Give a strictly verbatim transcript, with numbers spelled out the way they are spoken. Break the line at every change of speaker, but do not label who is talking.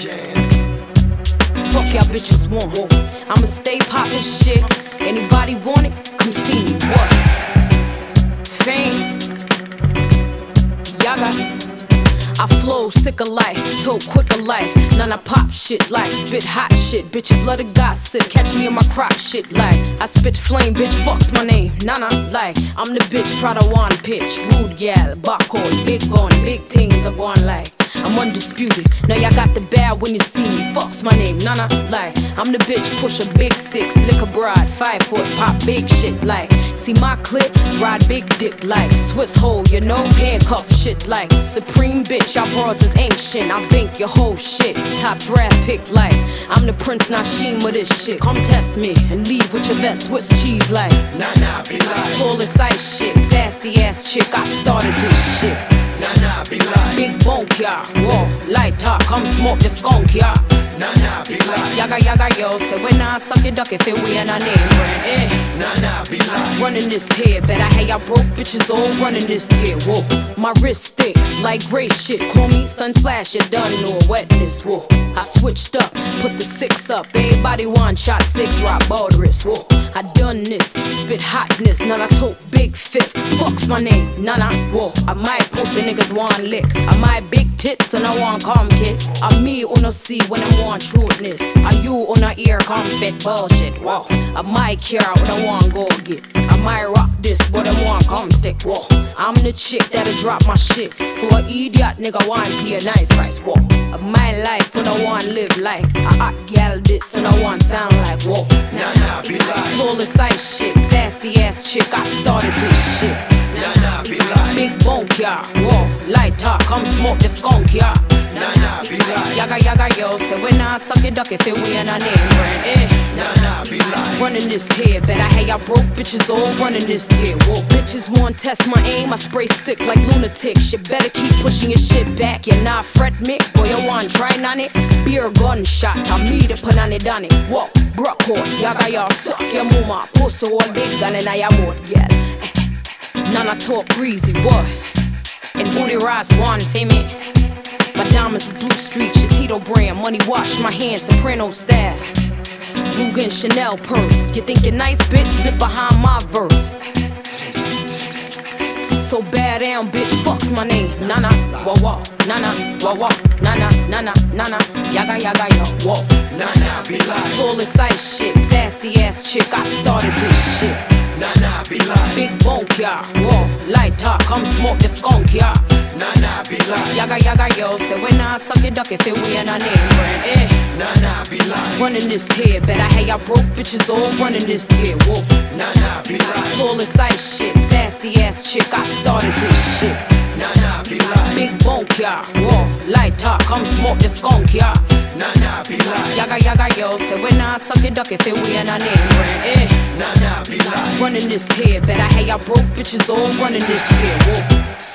Fuck y'all bitches want. I'ma stay poppin' shit. Anybody want it? Come see me. What? Fame. Y'all got it. I flow sick of life, told quick of life. None I pop shit like spit hot shit. Bitches love to gossip, catch me in my crock shit like I spit flame, bitch, fuck's my name. Nana, like I'm the bitch, Prada one pitch. Rude gal, back on, big on, big things are going like I'm undisputed. Now y'all got the bad when you see me. Fuck's my name, Nana, like I'm the bitch, push a big six, lick a broad, five foot, pop big shit like see my clip, ride big dick like Swiss hole, you know, handcuff shit like Supreme bitch, y'all broads is ancient. I bank your whole shit, top draft pick like I'm the Prince Nashim with this shit. Come test me and leave with your vest, Swiss cheese like
Nah, nah, be lying.
Flawless ice shit, sassy ass chick, I started this shit.
Nah, nah, be lying.
Big bonk, yeah, whoa, light talk, come smoke the skunk, yeah.
Nah, nah, be lying.
Yaga yaga yo, say when I suck your duck if it we and I name brand, eh.
Nah, nah, be lying.
Running this here, bet I had y'all broke bitches all running this here, whoa. My wrist thick, like gray shit, call me Sunsplash, you done know wetness, whoa. I switched up, put the six up, everybody one shot six, rock borders, whoa. I done this, spit hotness, none I tote big fit, fuck's my name, none I, whoa. I might post the niggas one lick, I might big tits and I want calm kids. I'm me on a see when I want trueness, are you on a ear come spit bullshit, whoa. I might care when I want go get, I might rock this but I want come stick, whoa. I'm the chick that'll drop my shit for an idiot nigga want pay a nice price, whoa. Of my life when I want live like a hot gal this and I want sound like whoa.
Nah, nah, be lying.
Flawless ice shit, sassy ass chick, I started this shit.
Nah, nah, be lying.
Big bonk, yeah, whoa, light talk, come smoke the skunk, yeah.
Nah, nah, be lying.
Yaga yaga yo, say when I suck your duck if it we and I name brand, eh.
Nah, nah, be lying.
Running this here, bet I had y'all broke bitches all running this here, whoa. Bitches want test my aim, I spray sick like lunatics. You better keep pushing your shit back, you're not fret me, boy you want try on it. Beer gunshot, I me the put on it on it, whoa. Brock hole, yaga y'all suck your mama, pussy all big gun and I am out, yeah. Nana talk greasy, boy. And booty rise one, see me. My diamonds is blue street, Tito brand, money wash my hands, soprano style. Rugen Chanel purse, you think you're nice, bitch? Spit behind my verse. So bad damn bitch, fuck's my name. Nana, wah wah, nana, wah wah, nana, nana, nana, yaga yaga yo, whoa.
Nah, nah, be lying.
Flawless ice shit, sassy ass chick, I started this shit.
Nah, nah, be lying.
Big bonk, yeah, whoa, light talk, come smoke the skunk, yeah.
Nah, nah, be lying.
Yaga yaga yo, say when I suck your duck if it we and I name brand, eh.
Nah, nah, be lying.
Running this here, bet I had y'all broke bitches all running this here, whoa.
Nah, nah, be lying.
Flawless ice shit, sassy ass chick, I started this shit.
Nah, nah, be lying.
Big bonk, yeah, whoa, light talk, come smoke the skunk, yeah.
Nah, nah, be lying.
Yaga yaga yo, say when I suck your duck if it we and I name brand, eh.
Nah, nah, be lying.
Running this here, bet I had y'all broke bitches all running this here, whoa.